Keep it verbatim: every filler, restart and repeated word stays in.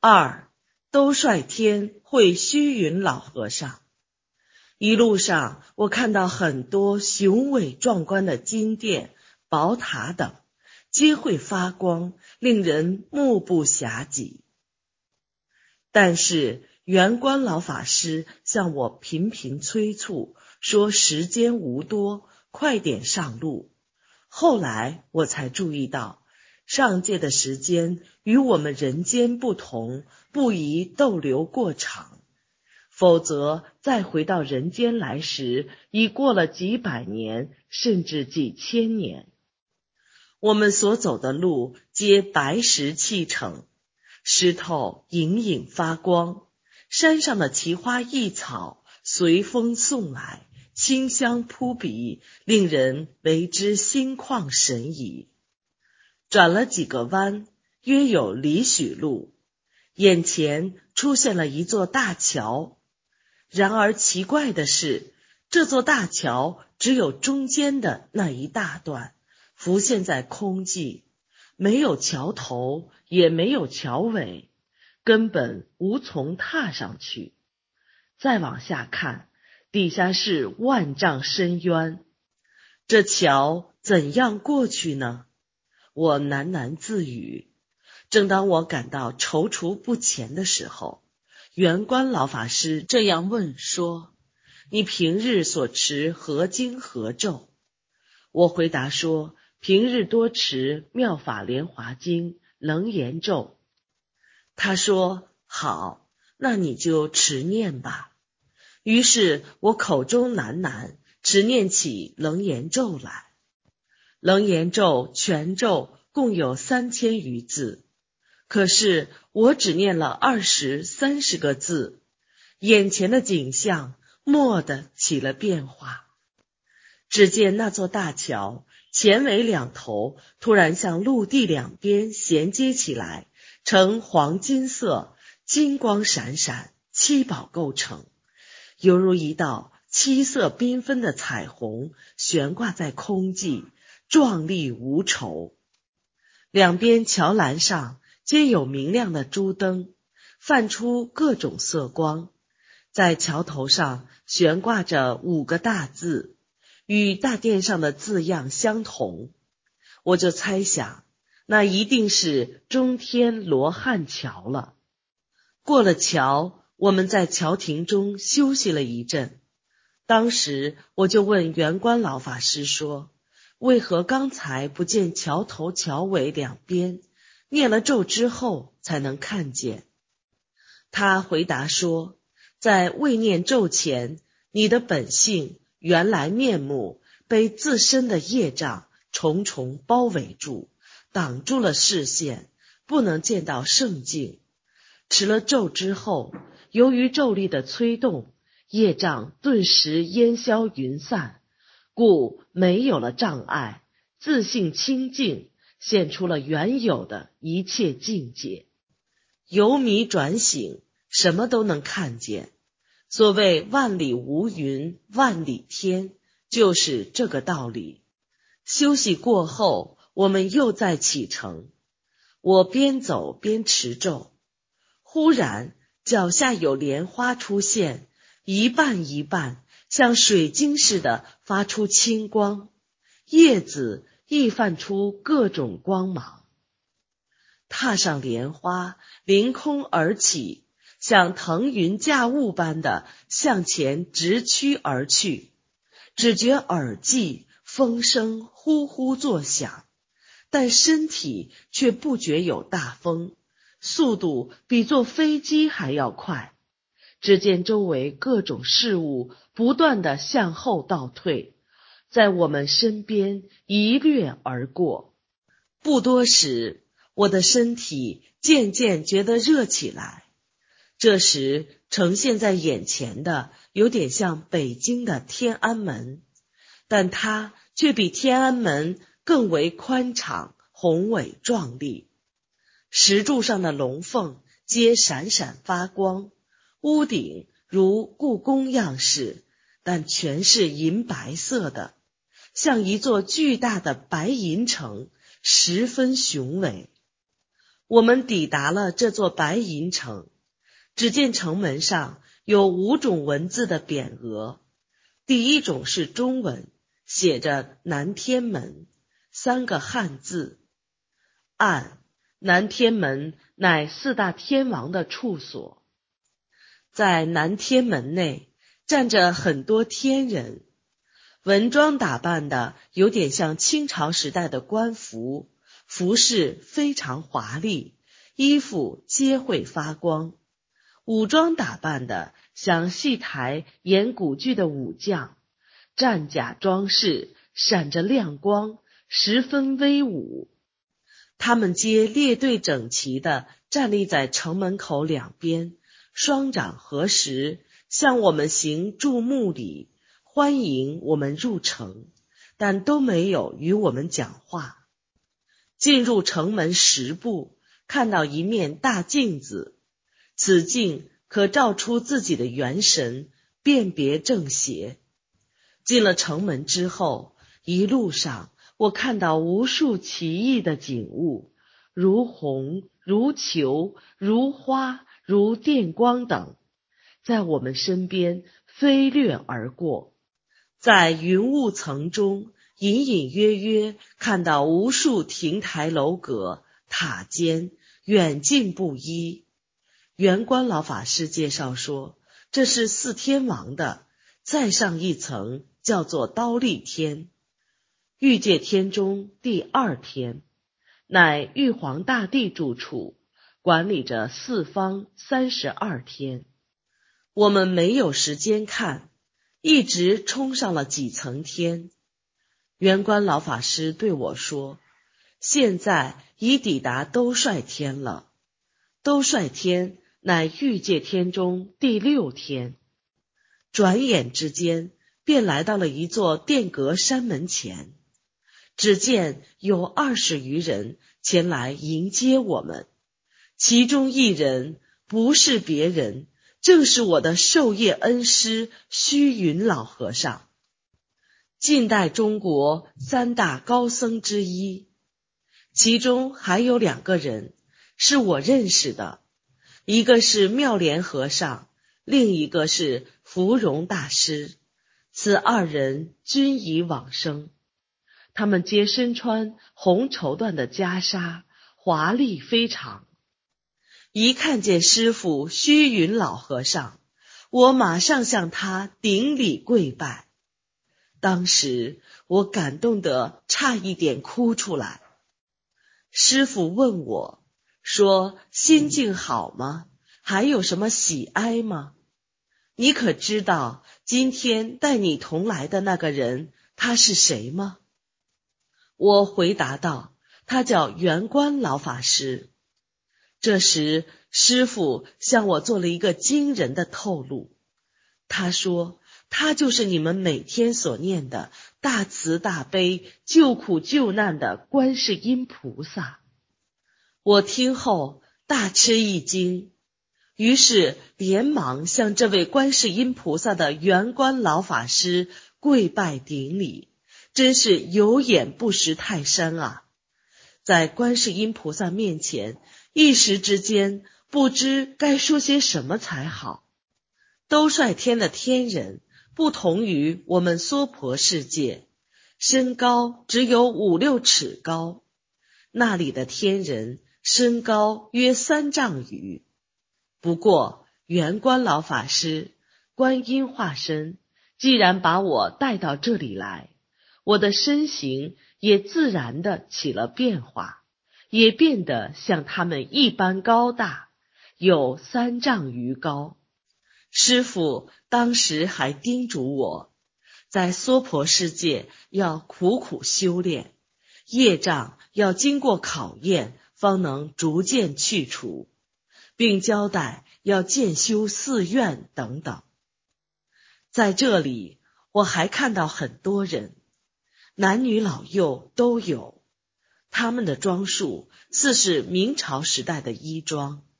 二，兜率天会虚云老和尚。一路上我看到很多雄伟壮观的金殿、宝塔等，皆会发光，令人目不暇接。但是圆观老法师向我频频催促，说时间无多，快点上路。后来我才注意到，上界的时间与我们人间不同，不宜逗留过长，否则再回到人间来时，已过了几百年，甚至几千年。我们所走的路皆白石砌成，石头隐隐发光，山上的奇花异草随风送来，清香扑鼻，令人为之心旷神怡。转了几个弯，约有里许路，眼前出现了一座大桥。然而奇怪的是，这座大桥只有中间的那一大段浮现在空际，没有桥头，也没有桥尾，根本无从踏上去。再往下看，底下是万丈深渊，这桥怎样过去呢？我喃喃自语。正当我感到踌躇不前的时候，圆观老法师这样问说：你平日所持何经何咒？我回答说，平日多持妙法莲华经、楞严咒。他说，好，那你就持念吧。于是我口中喃喃持念起楞严咒来。楞严咒全咒共有三千余字，可是我只念了二十三十个字，眼前的景象蓦地起了变化。只见那座大桥前尾两头突然向陆地两边衔接起来，呈黄金色，金光闪闪，七宝构成，犹如一道七色缤纷的彩虹悬挂在空际，壮丽无愁。两边桥栏上皆有明亮的珠灯，泛出各种色光，在桥头上悬挂着五个大字，与大殿上的字样相同。我就猜想，那一定是中天罗汉桥了。过了桥，我们在桥亭中休息了一阵。当时我就问圆观老法师说，为何刚才不见桥头桥尾两边，念了咒之后才能看见？他回答说，在未念咒前，你的本性原来面目被自身的业障重重包围住，挡住了视线，不能见到圣境。持了咒之后，由于咒力的催动，业障顿时烟消云散，故没有了障碍，自性清净，现出了原有的一切境界。由迷转醒，什么都能看见。所谓万里无云，万里天，就是这个道理。休息过后，我们又再启程。我边走边持咒，忽然脚下有莲花出现，一瓣一瓣像水晶似的发出青光，叶子亦泛出各种光芒。踏上莲花，凌空而起，像腾云驾雾般的向前直驱而去。只觉耳际风声呼呼作响，但身体却不觉有大风，速度比坐飞机还要快。只见周围各种事物不断地向后倒退，在我们身边一掠而过。不多时，我的身体渐渐觉得热起来。这时呈现在眼前的有点像北京的天安门，但它却比天安门更为宽敞、宏伟壮丽。石柱上的龙凤皆闪闪发光，屋顶如故宫样式，但全是银白色的，像一座巨大的白银城，十分雄伟。 我们抵达了这座白银城，只见城门上有五种文字的匾额。第一种是中文，写着南天门三个汉字。按南天门乃四大天王的处所。在南天门内站着很多天人，文装打扮的有点像清朝时代的官服，服饰非常华丽，衣服皆会发光。武装打扮的像戏台演古剧的武将，战甲装饰闪着亮光，十分威武。他们皆列队整齐地站立在城门口两边，双掌合十，向我们行注目礼，欢迎我们入城，但都没有与我们讲话。进入城门十步，看到一面大镜子，此镜可照出自己的元神，辨别正邪。进了城门之后，一路上我看到无数奇异的景物，如虹、如球、如花、如电光等，在我们身边飞掠而过。在云雾层中，隐隐约约看到无数亭台楼阁、塔尖，远近不一。圆观老法师介绍说，这是四天王的，再上一层叫做刀立天，欲界天中第二天，乃玉皇大帝住处，管理着四方三十二天。我们没有时间看，一直冲上了几层天。圆观老法师对我说，现在已抵达兜率天了。兜率天乃欲界天中第六天。转眼之间便来到了一座殿阁山门前，只见有二十余人前来迎接我们，其中一人不是别人，正是我的授业恩师虚云老和尚，近代中国三大高僧之一。其中还有两个人是我认识的，一个是妙莲和尚，另一个是芙蓉大师，此二人均已往生。他们皆身穿红绸缎的袈裟，华丽非常。一看见师父虚云老和尚，我马上向他顶礼跪拜。当时我感动得差一点哭出来。师父问我说，心境好吗？还有什么喜哀吗？你可知道今天带你同来的那个人他是谁吗？我回答道，他叫圆观老法师。这时师父向我做了一个惊人的透露，他说他就是你们每天所念的大慈大悲救苦救难的观世音菩萨。我听后大吃一惊，于是连忙向这位观世音菩萨的圆观老法师跪拜顶礼，真是有眼不识泰山啊！在观世音菩萨面前，一时之间不知该说些什么才好。兜率天的天人不同于我们娑婆世界，身高只有五六尺高，那里的天人身高约三丈余。不过圆观老法师观音化身既然把我带到这里来，我的身形也自然地起了变化，也变得像他们一般高大，有三丈余高。师父当时还叮嘱我，在娑婆世界要苦苦修炼，业障要经过考验方能逐渐去除，并交代要渐修寺院等等。在这里我还看到很多人，男女老幼都有，他们的装束似是明朝时代的衣装。